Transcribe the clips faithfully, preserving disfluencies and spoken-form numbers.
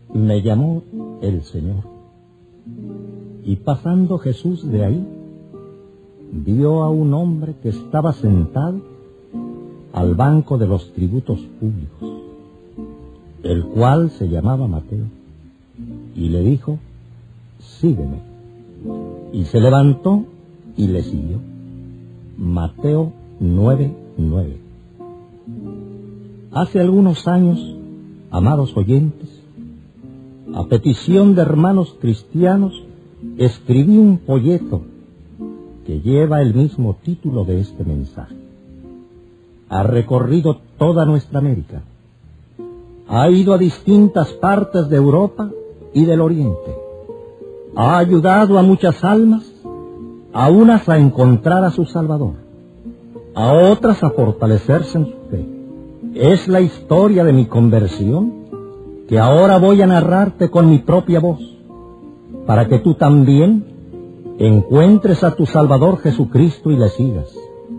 Me llamó el Señor, y pasando Jesús de ahí, vio a un hombre que estaba sentado al banco de los tributos públicos, el cual se llamaba Mateo, y le dijo: sígueme. Y se levantó y le siguió. Mateo nueve nueve. Hace algunos años, amados oyentes, a petición de hermanos cristianos, escribí un folleto que lleva el mismo título de este mensaje. Ha recorrido toda nuestra América. Ha ido a distintas partes de Europa y del Oriente. Ha ayudado a muchas almas, a unas a encontrar a su Salvador, a otras a fortalecerse en su fe. Es la historia de mi conversión que ahora voy a narrarte con mi propia voz, para que tú también encuentres a tu Salvador Jesucristo y le sigas.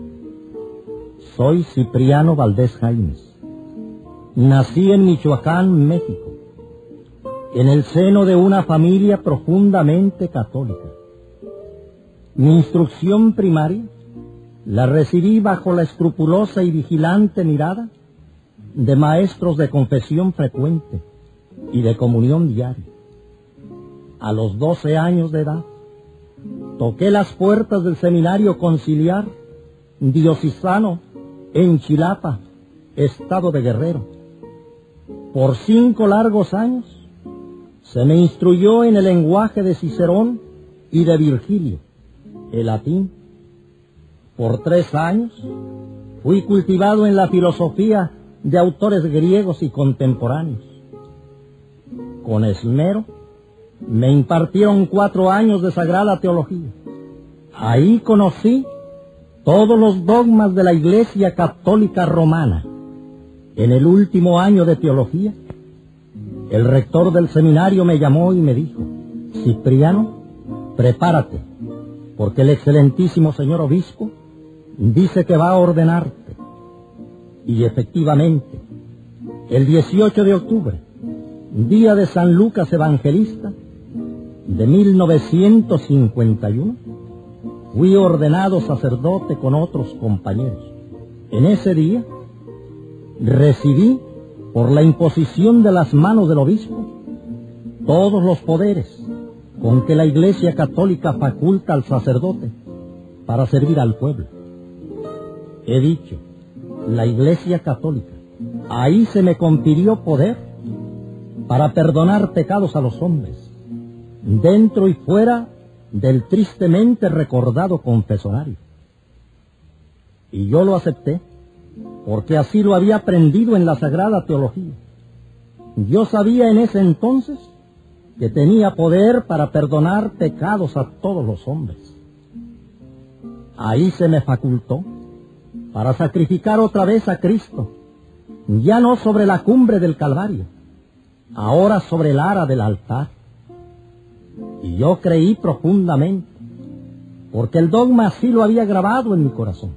Soy Cipriano Valdés Jaimes. Nací en Michoacán, México, en el seno de una familia profundamente católica. Mi instrucción primaria la recibí bajo la escrupulosa y vigilante mirada de maestros de confesión frecuente y de comunión diaria. A los doce años de edad, toqué las puertas del seminario conciliar diocesano en Chilapa, estado de Guerrero. Por cinco largos años se me instruyó en el lenguaje de Cicerón y de Virgilio, el latín. Por tres años fui cultivado en la filosofía de autores griegos y contemporáneos. Con esmero me impartieron cuatro años de sagrada teología. Ahí conocí todos los dogmas de la Iglesia Católica Romana. En el último año de teología, el rector del seminario me llamó y me dijo: Cipriano, prepárate, porque el excelentísimo señor obispo dice que va a ordenarte. Y efectivamente, el dieciocho de octubre, día de San Lucas Evangelista de mil novecientos cincuenta y uno, fui ordenado sacerdote con otros compañeros. En ese día recibí, por la imposición de las manos del obispo, todos los poderes con que la Iglesia Católica faculta al sacerdote para servir al pueblo. He dicho, la Iglesia Católica. Ahí se me confirió poder para perdonar pecados a los hombres, dentro y fuera del tristemente recordado confesonario. Y yo lo acepté, porque así lo había aprendido en la Sagrada Teología. Yo sabía en ese entonces que tenía poder para perdonar pecados a todos los hombres. Ahí se me facultó para sacrificar otra vez a Cristo, ya no sobre la cumbre del Calvario, ahora sobre el ara del altar. Y yo creí profundamente, porque el dogma así lo había grabado en mi corazón.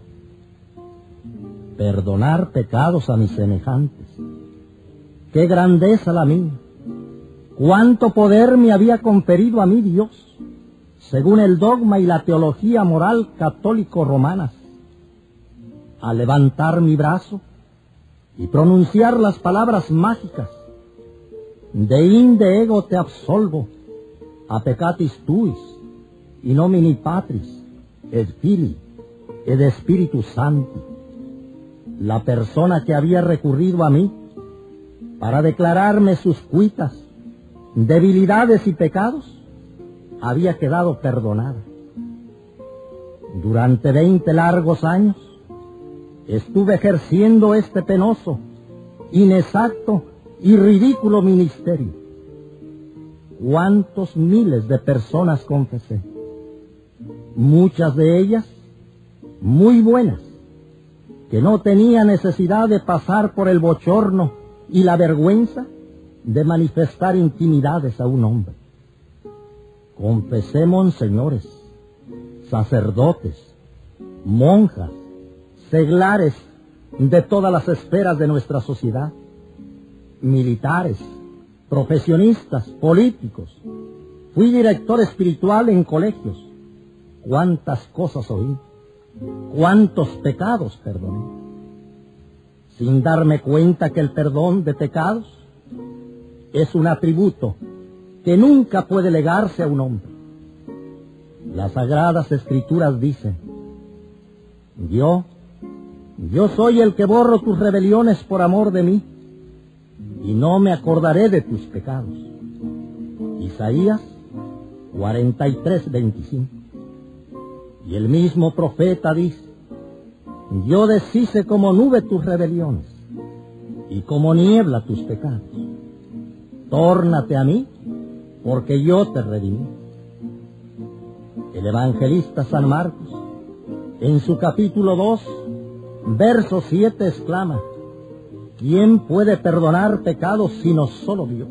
Perdonar pecados a mis semejantes. ¡Qué grandeza la mía! ¡Cuánto poder me había conferido a mí Dios, según el dogma y la teología moral católico-romanas! A levantar mi brazo y pronunciar las palabras mágicas: de inde ego te absolvo, a peccatis tuis, in nomine Patris, et Filii, et Spiritus Sancti. La persona que había recurrido a mí para declararme sus cuitas, debilidades y pecados, había quedado perdonada. Durante veinte largos años estuve ejerciendo este penoso, inexacto y ridículo ministerio. ¿Cuántos miles de personas confesé? Muchas de ellas muy buenas, que no tenía necesidad de pasar por el bochorno y la vergüenza de manifestar intimidades a un hombre. Confesé monseñores, sacerdotes, monjas, seglares de todas las esferas de nuestra sociedad, militares, profesionistas, políticos. Fui director espiritual en colegios. Cuántas cosas oí, cuántos pecados perdoné, sin darme cuenta que el perdón de pecados es un atributo que nunca puede legarse a un hombre. Las Sagradas Escrituras dicen: yo, yo soy el que borro tus rebeliones por amor de mí, y no me acordaré de tus pecados. Isaías cuarenta y tres, veinticinco. Y el mismo profeta dice: yo deshice como nube tus rebeliones, y como niebla tus pecados. Tórnate a mí, porque yo te redimí. El evangelista San Marcos, en su capítulo dos, verso siete, exclama: ¿quién puede perdonar pecados sino solo Dios?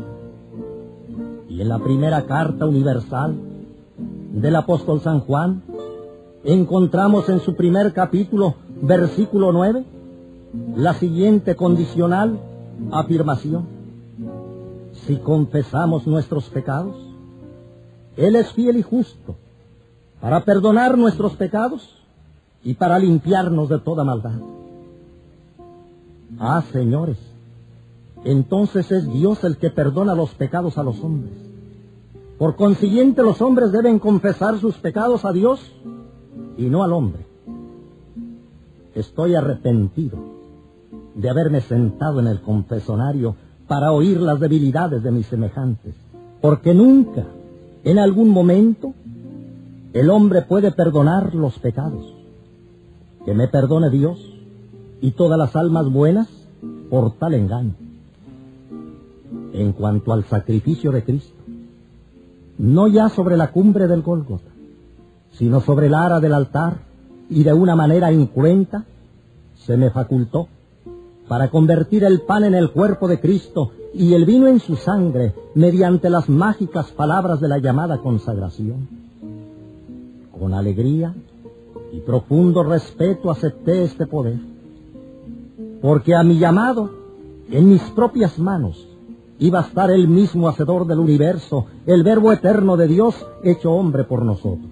Y en la primera carta universal del apóstol San Juan, encontramos en su primer capítulo, versículo nueve, la siguiente condicional afirmación: si confesamos nuestros pecados, Él es fiel y justo para perdonar nuestros pecados y para limpiarnos de toda maldad. Ah, señores, entonces es Dios el que perdona los pecados a los hombres. Por consiguiente, los hombres deben confesar sus pecados a Dios y no al hombre. Estoy arrepentido de haberme sentado en el confesonario para oír las debilidades de mis semejantes, porque nunca, en algún momento, el hombre puede perdonar los pecados. Que me perdone Dios y todas las almas buenas por tal engaño. En cuanto al sacrificio de Cristo, no ya sobre la cumbre del Gólgota, sino sobre el ara del altar, y de una manera incruenta, se me facultó para convertir el pan en el cuerpo de Cristo y el vino en su sangre, mediante las mágicas palabras de la llamada consagración. Con alegría y profundo respeto acepté este poder, porque a mi llamado, en mis propias manos, iba a estar el mismo Hacedor del universo, el Verbo eterno de Dios, hecho hombre por nosotros.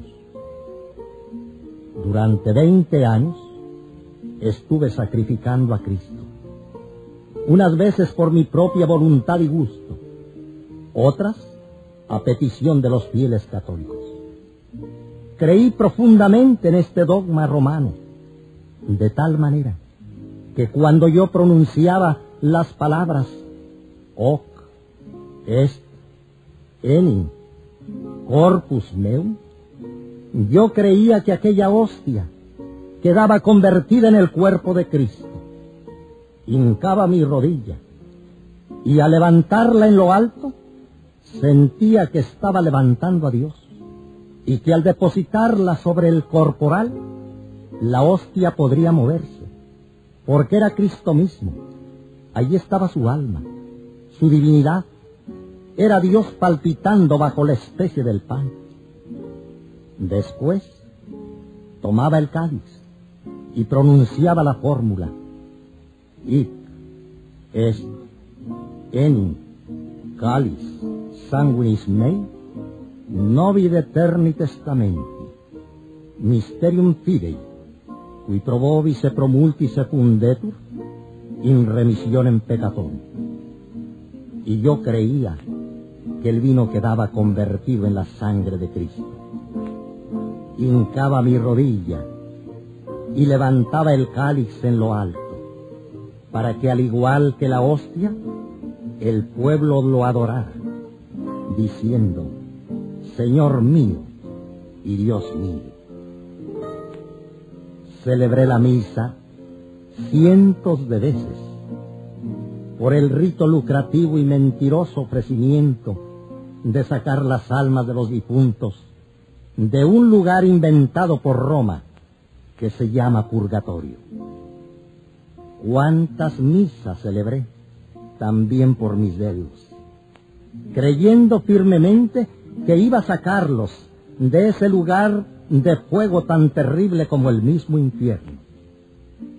Durante veinte años estuve sacrificando a Cristo, unas veces por mi propia voluntad y gusto, otras a petición de los fieles católicos. Creí profundamente en este dogma romano, de tal manera que cuando yo pronunciaba las palabras hoc est enim corpus meum, yo creía que aquella hostia quedaba convertida en el cuerpo de Cristo. Hincaba mi rodilla y al levantarla en lo alto sentía que estaba levantando a Dios, y que al depositarla sobre el corporal la hostia podría moverse, porque era Cristo mismo. Allí estaba su alma, su divinidad. Era Dios palpitando bajo la especie del pan. Después tomaba el cáliz y pronunciaba la fórmula: Hic est enim cáliz sanguinis mei, novi de eterni testamenti, mysterium fidei, qui pro vobis e pro multi secundetur, in remissionem peccatorum. Y yo creía que el vino quedaba convertido en la sangre de Cristo. Hincaba mi rodilla y levantaba el cáliz en lo alto, para que al igual que la hostia, el pueblo lo adorara, diciendo: Señor mío y Dios mío. Celebré la misa cientos de veces por el rito lucrativo y mentiroso ofrecimiento de sacar las almas de los difuntos de un lugar inventado por Roma que se llama purgatorio. Cuántas misas celebré también por mis deudos, creyendo firmemente que iba a sacarlos de ese lugar de fuego tan terrible como el mismo infierno.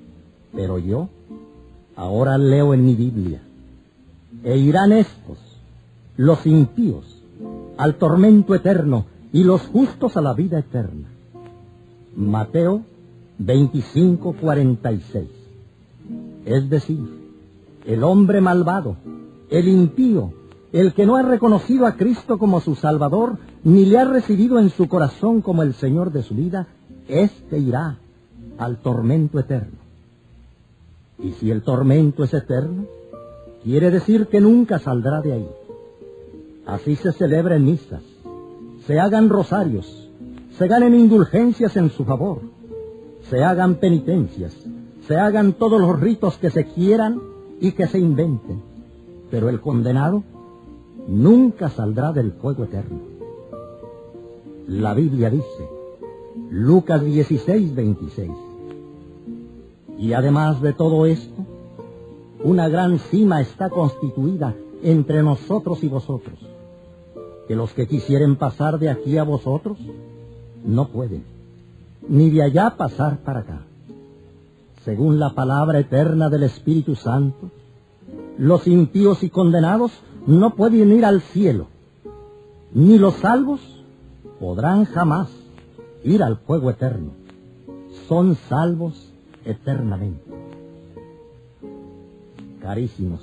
Pero yo ahora leo en mi Biblia: e irán estos los impíos al tormento eterno y los justos a la vida eterna. Mateo veinticinco, cuarenta y seis. Es decir, el hombre malvado, el impío, el que no ha reconocido a Cristo como su Salvador, ni le ha recibido en su corazón como el Señor de su vida, éste irá al tormento eterno. Y si el tormento es eterno, quiere decir que nunca saldrá de ahí. Así se celebren misas, se hagan rosarios, se ganen indulgencias en su favor, se hagan penitencias, se hagan todos los ritos que se quieran y que se inventen, pero el condenado nunca saldrá del fuego eterno. La Biblia dice, Lucas dieciséis, veintiséis, y además de todo esto, una gran cima está constituida entre nosotros y vosotros, que los que quisieren pasar de aquí a vosotros, no pueden, ni de allá pasar para acá. Según la palabra eterna del Espíritu Santo, los impíos y condenados no pueden ir al cielo, ni los salvos podrán jamás ir al fuego eterno. Son salvos eternamente. Carísimos,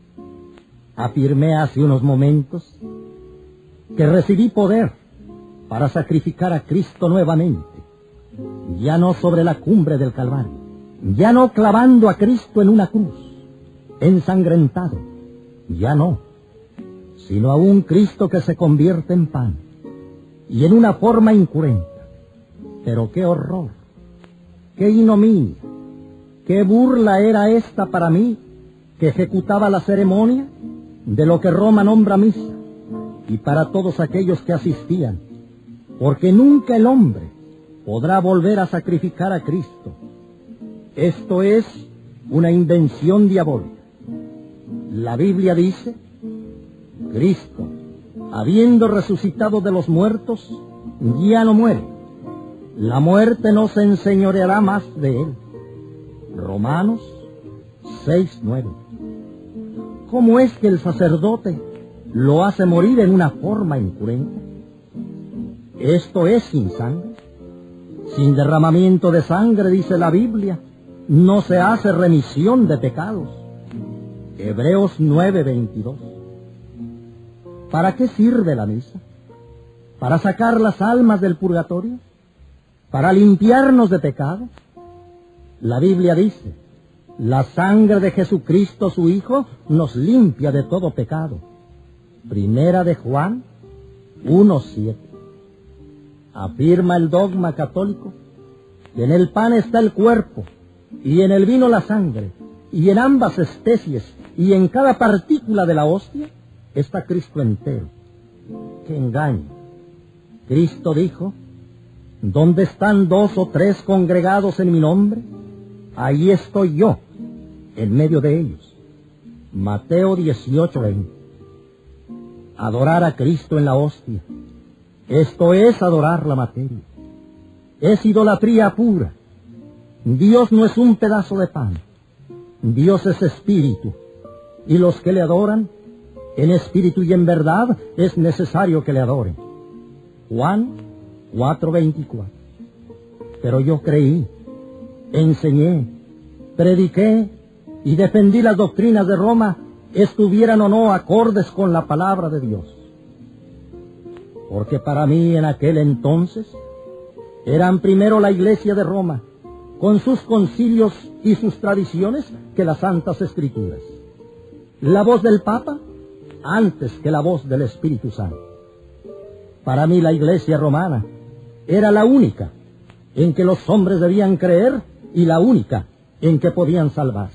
afirmé hace unos momentos que recibí poder para sacrificar a Cristo nuevamente, ya no sobre la cumbre del Calvario, ya no clavando a Cristo en una cruz, ensangrentado, ya no, sino a un Cristo que se convierte en pan, y en una forma incruenta. Pero qué horror, qué ignominia, qué burla era esta para mí, que ejecutaba la ceremonia de lo que Roma nombra misa, y para todos aquellos que asistían, porque nunca el hombre podrá volver a sacrificar a Cristo. Esto es una invención diabólica. La Biblia dice, Cristo, habiendo resucitado de los muertos, ya no muere. La muerte no se enseñoreará más de él. Romanos seis, nueve. ¿Cómo es que el sacerdote lo hace morir en una forma incruenta? Esto es sin sangre. Sin derramamiento de sangre, dice la Biblia, no se hace remisión de pecados. Hebreos nueve, veintidós. ¿Para qué sirve la misa? ¿Para sacar las almas del purgatorio? ¿Para limpiarnos de pecados? La Biblia dice, la sangre de Jesucristo su Hijo nos limpia de todo pecado. Primera de Juan uno, siete. Afirma el dogma católico que en el pan está el cuerpo, y en el vino la sangre, y en ambas especies, y en cada partícula de la hostia, está Cristo entero. ¡Qué engaño! Cristo dijo, donde están dos o tres congregados en mi nombre, ahí estoy yo, en medio de ellos. Mateo dieciocho, veinte. Adorar a Cristo en la hostia, esto es adorar la materia. Es idolatría pura. Dios no es un pedazo de pan. Dios es espíritu. Y los que le adoran, en espíritu y en verdad, es necesario que le adoren. Juan cuatro, veinticuatro. Pero yo creí, enseñé, prediqué y defendí las doctrinas de Roma, estuvieran o no acordes con la palabra de Dios. Porque para mí en aquel entonces eran primero la Iglesia de Roma, con sus concilios y sus tradiciones, que las Santas Escrituras. La voz del Papa antes que la voz del Espíritu Santo. Para mí la Iglesia romana era la única en que los hombres debían creer y la única en que podían salvarse.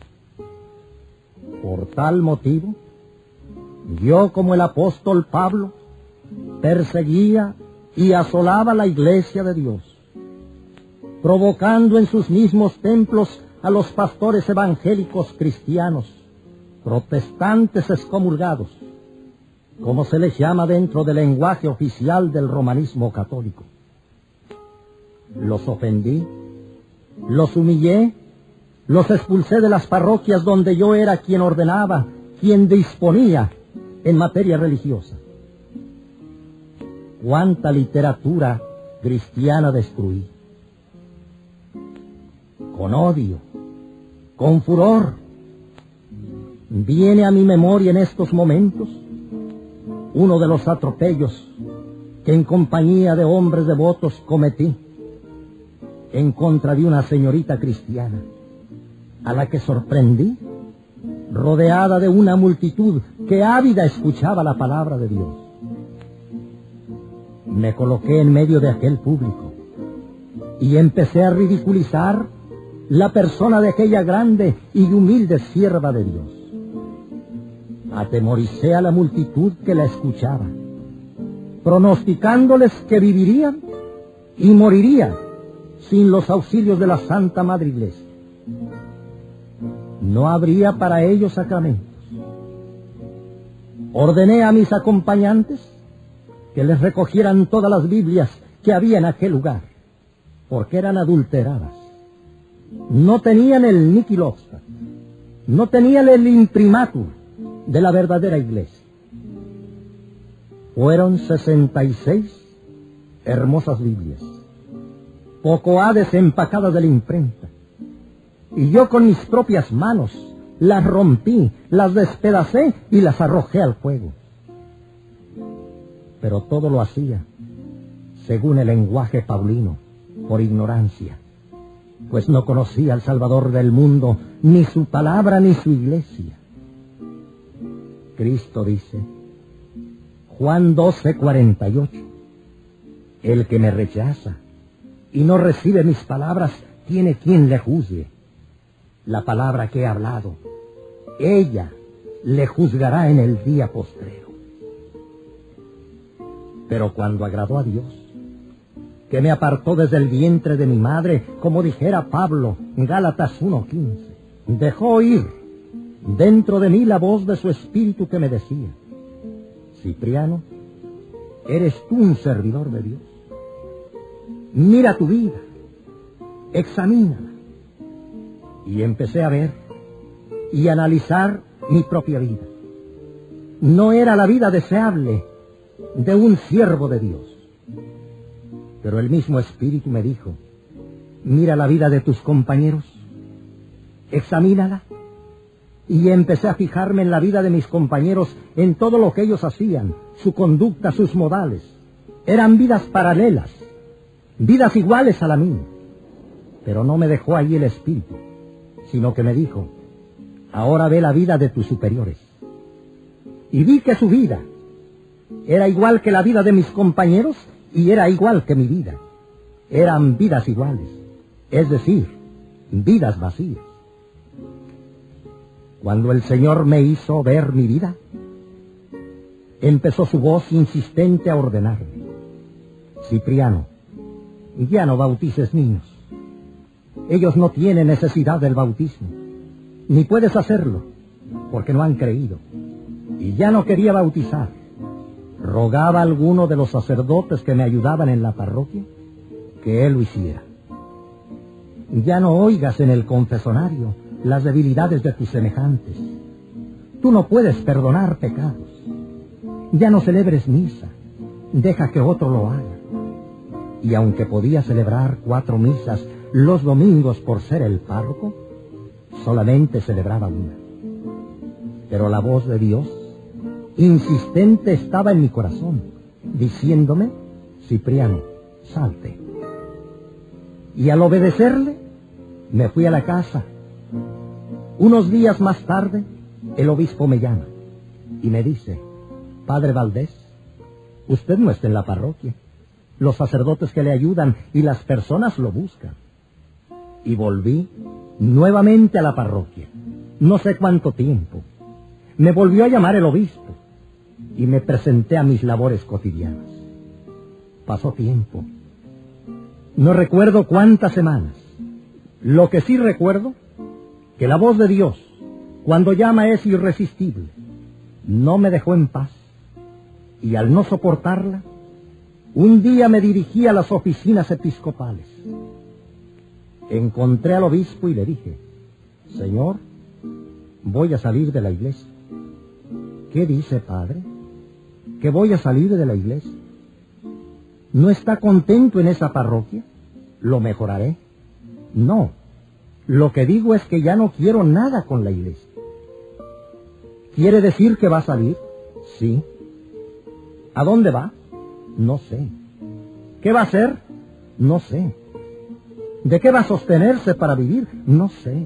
Por tal motivo, yo, como el apóstol Pablo, perseguía y asolaba la Iglesia de Dios, provocando en sus mismos templos a los pastores evangélicos cristianos, protestantes excomulgados, como se les llama dentro del lenguaje oficial del romanismo católico. Los ofendí, los humillé, los expulsé de las parroquias donde yo era quien ordenaba, quien disponía, en materia religiosa. Cuánta literatura cristiana destruí. Con odio, con furor, viene a mi memoria en estos momentos uno de los atropellos que en compañía de hombres devotos cometí en contra de una señorita cristiana, a la que sorprendí, rodeada de una multitud que ávida escuchaba la palabra de Dios. Me coloqué en medio de aquel público y empecé a ridiculizar la persona de aquella grande y humilde sierva de Dios. Atemoricé a la multitud que la escuchaba, pronosticándoles que vivirían y morirían sin los auxilios de la Santa Madre Iglesia. No habría para ellos sacramentos. Ordené a mis acompañantes que les recogieran todas las Biblias que había en aquel lugar, porque eran adulteradas. No tenían el Niquilostat, no tenían el imprimatur de la verdadera Iglesia. Fueron sesenta y seis hermosas Biblias, poco ha desempacadas de la imprenta, y yo con mis propias manos las rompí, las despedacé y las arrojé al fuego. Pero todo lo hacía según el lenguaje paulino, por ignorancia, pues no conocía al Salvador del mundo, ni su palabra ni su iglesia. Cristo dice, Juan doce, cuarenta y ocho, el que me rechaza y no recibe mis palabras, tiene quien le juzgue. La palabra que he hablado, ella le juzgará en el día postrero. Pero cuando agradó a Dios, que me apartó desde el vientre de mi madre, como dijera Pablo en Gálatas uno quince, dejó oír dentro de mí la voz de su espíritu que me decía, Cipriano, eres tú un servidor de Dios. Mira tu vida, examínala. Y empecé a ver y analizar mi propia vida. No era la vida deseable de un siervo de Dios. Pero el mismo Espíritu me dijo, mira la vida de tus compañeros, examínala. Y empecé a fijarme en la vida de mis compañeros, en todo lo que ellos hacían, su conducta, sus modales. Eran vidas paralelas, vidas iguales a la mía. Pero no me dejó allí el Espíritu, sino que me dijo, ahora ve la vida de tus superiores. Y vi que su vida era igual que la vida de mis compañeros y era igual que mi vida. Eran vidas iguales, es decir, vidas vacías. Cuando el Señor me hizo ver mi vida, empezó su voz insistente a ordenarme, Cipriano, ya no bautices niños. Ellos no tienen necesidad del bautismo, ni puedes hacerlo, porque no han creído. Y ya no quería bautizar. Rogaba a alguno de los sacerdotes que me ayudaban en la parroquia que él lo hiciera. Ya no oigas en el confesonario las debilidades de tus semejantes. Tú no puedes perdonar pecados. Ya no celebres misa. Deja que otro lo haga. Y aunque podía celebrar cuatro misas los domingos por ser el párroco, solamente celebraba una. Pero la voz de Dios, insistente, estaba en mi corazón, diciéndome, Cipriano, salte. Y al obedecerle, me fui a la casa. Unos días más tarde, el obispo me llama y me dice, Padre Valdés, usted no está en la parroquia. Los sacerdotes que le ayudan y las personas lo buscan. Y volví nuevamente a la parroquia. No sé cuánto tiempo. Me volvió a llamar el obispo y me presenté a mis labores cotidianas. Pasó tiempo. No recuerdo cuántas semanas. Lo que sí recuerdo, que la voz de Dios, cuando llama, es irresistible. No me dejó en paz. Y al no soportarla, un día me dirigí a las oficinas episcopales. Encontré al obispo y le dije, Señor, voy a salir de la iglesia. ¿Qué dice, padre? ¿Que voy a salir de la iglesia? ¿No está contento en esa parroquia? ¿Lo mejoraré? No. Lo que digo es que ya no quiero nada con la iglesia. ¿Quiere decir que va a salir? Sí. ¿A dónde va? No sé. ¿Qué va a hacer? No sé. ¿De qué va a sostenerse para vivir? No sé.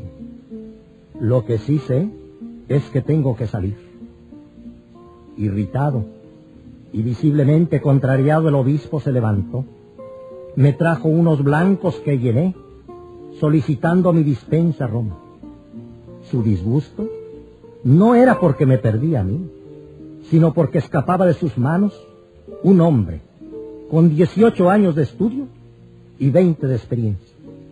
Lo que sí sé es que tengo que salir. Irritado y visiblemente contrariado, el obispo se levantó. Me trajo unos blancos que llené, solicitando mi dispensa a Roma. Su disgusto no era porque me perdía a mí, sino porque escapaba de sus manos un hombre con dieciocho años de estudio y veinte de experiencia.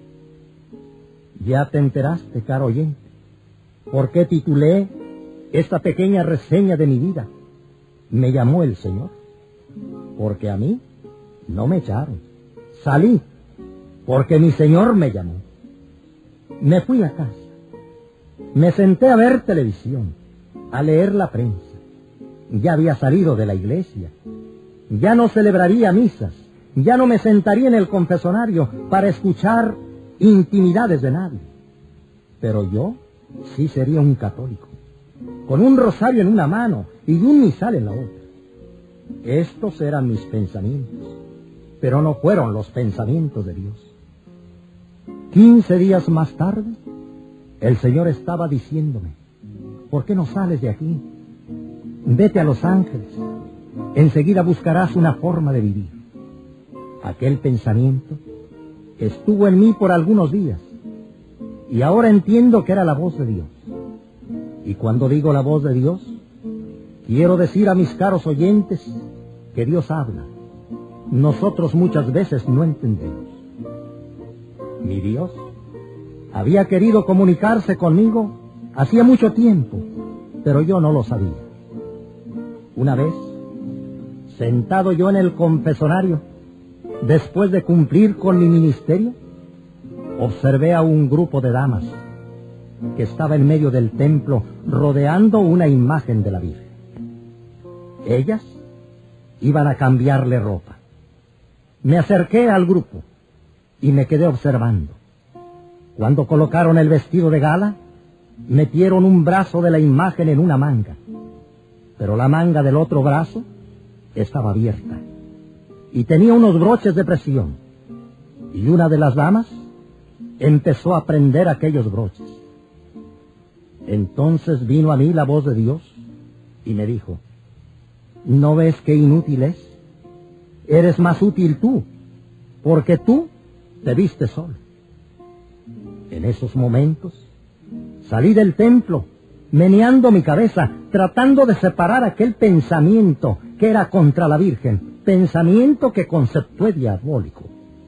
Ya te enteraste, caro oyente, por qué titulé esta pequeña reseña de mi vida. Me llamó el Señor, porque a mí no me echaron. Salí, porque mi Señor me llamó. Me fui a casa. Me senté a ver televisión, a leer la prensa. Ya había salido de la iglesia. Ya no celebraría misas. Ya no me sentaría en el confesonario para escuchar intimidades de nadie. Pero yo sí sería un católico, con un rosario en una mano y un misal en la otra. Estos eran mis pensamientos, pero no fueron los pensamientos de Dios. Quince días más tarde, el Señor estaba diciéndome: ¿por qué no sales de aquí? Vete a Los Ángeles. Enseguida buscarás una forma de vivir. Aquel pensamiento estuvo en mí por algunos días, y ahora entiendo que era la voz de Dios. Y cuando digo la voz de Dios, quiero decir a mis caros oyentes que Dios habla. Nosotros muchas veces no entendemos. Mi Dios había querido comunicarse conmigo hacía mucho tiempo, pero yo no lo sabía. Una vez, sentado yo en el confesonario, después de cumplir con mi ministerio, observé a un grupo de damas que estaba en medio del templo rodeando una imagen de la Virgen. Ellas iban a cambiarle ropa. Me acerqué al grupo y me quedé observando. Cuando colocaron el vestido de gala, metieron un brazo de la imagen en una manga, pero la manga del otro brazo estaba abierta y tenía unos broches de presión, y una de las damas empezó a prender aquellos broches. Entonces vino a mí la voz de Dios y me dijo: ¿no ves qué inútil es? Eres más útil tú, porque tú te viste solo. En esos momentos salí del templo, meneando mi cabeza, tratando de separar aquel pensamiento que era contra la Virgen, pensamiento que conceptué diabólico.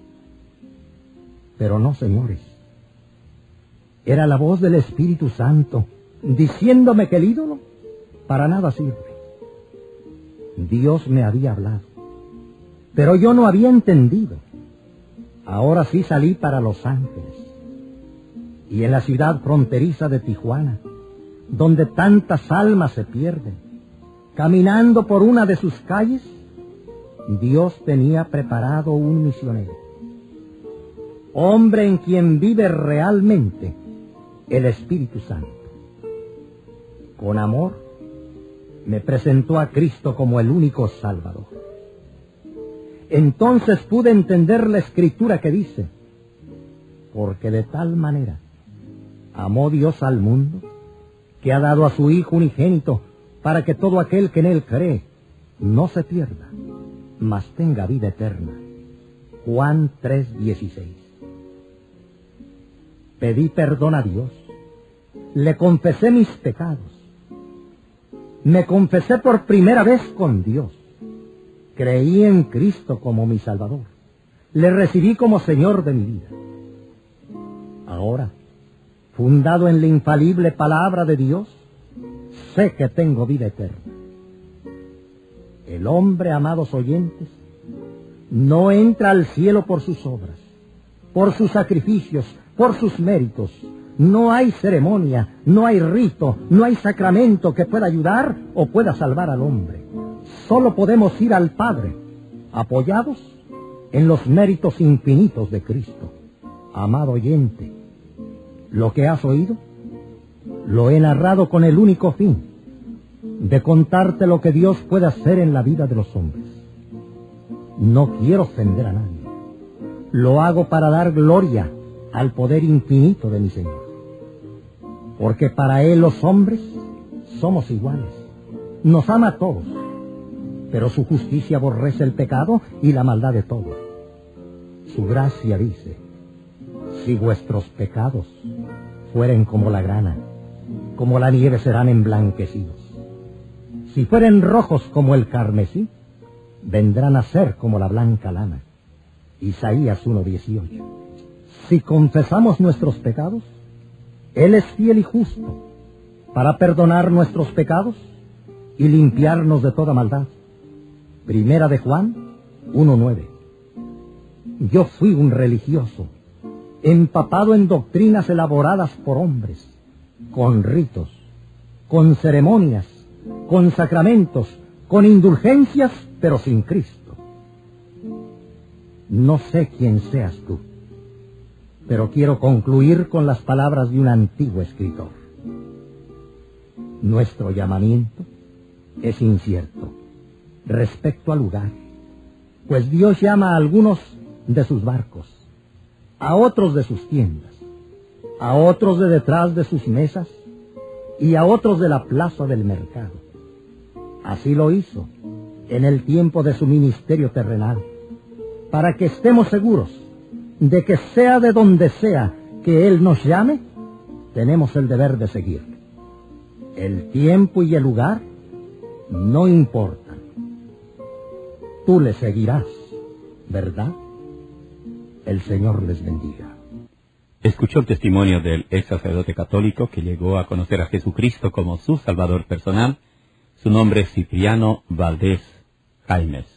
Pero no, señores. Era la voz del Espíritu Santo diciéndome que el ídolo para nada sirve. Dios me había hablado, pero yo no había entendido. Ahora sí salí para Los Ángeles, y en la ciudad fronteriza de Tijuana, donde tantas almas se pierden, caminando por una de sus calles, Dios tenía preparado un misionero, hombre en quien vive realmente el Espíritu Santo. Con amor me presentó a Cristo como el único Salvador. Entonces pude entender la Escritura que dice: porque de tal manera amó Dios al mundo, que ha dado a su Hijo unigénito, para que todo aquel que en Él cree no se pierda, mas tenga vida eterna. Juan tres dieciséis. Pedí perdón a Dios, le confesé mis pecados, me confesé por primera vez con Dios, creí en Cristo como mi Salvador, le recibí como Señor de mi vida. Ahora, fundado en la infalible palabra de Dios, sé que tengo vida eterna. El hombre, amados oyentes, no entra al cielo por sus obras, por sus sacrificios, por sus méritos, No hay ceremonia, no hay rito, no hay sacramento que pueda ayudar o pueda salvar al hombre. Solo podemos ir al Padre, apoyados en los méritos infinitos de Cristo. Amado oyente, lo que has oído, lo he narrado con el único fin de contarte lo que Dios puede hacer en la vida de los hombres. No quiero ofender a nadie. Lo hago para dar gloria al poder infinito de mi Señor. Porque para Él los hombres somos iguales. Nos ama a todos, pero su justicia aborrece el pecado y la maldad de todos. Su gracia dice: si vuestros pecados fueren como la grana, como la nieve serán emblanquecidos. Si fueren rojos como el carmesí, vendrán a ser como la blanca lana. Isaías uno dieciocho. Si confesamos nuestros pecados, Él es fiel y justo para perdonar nuestros pecados y limpiarnos de toda maldad. Primera de Juan uno nueve. Yo fui un religioso, empapado en doctrinas elaboradas por hombres, con ritos, con ceremonias, con sacramentos, con indulgencias, pero sin Cristo. No sé quién seas tú, pero quiero concluir con las palabras de un antiguo escritor. Nuestro llamamiento es incierto respecto al lugar, pues Dios llama a algunos de sus barcos, a otros de sus tiendas, a otros de detrás de sus mesas y a otros de la plaza del mercado. Así lo hizo en el tiempo de su ministerio terrenal, para que estemos seguros de que sea de donde sea que Él nos llame, tenemos el deber de seguir. El tiempo y el lugar no importan. Tú le seguirás, ¿verdad? El Señor les bendiga. Escuchó el testimonio del ex sacerdote católico que llegó a conocer a Jesucristo como su Salvador personal. Su nombre es Cipriano Valdés Jaimes.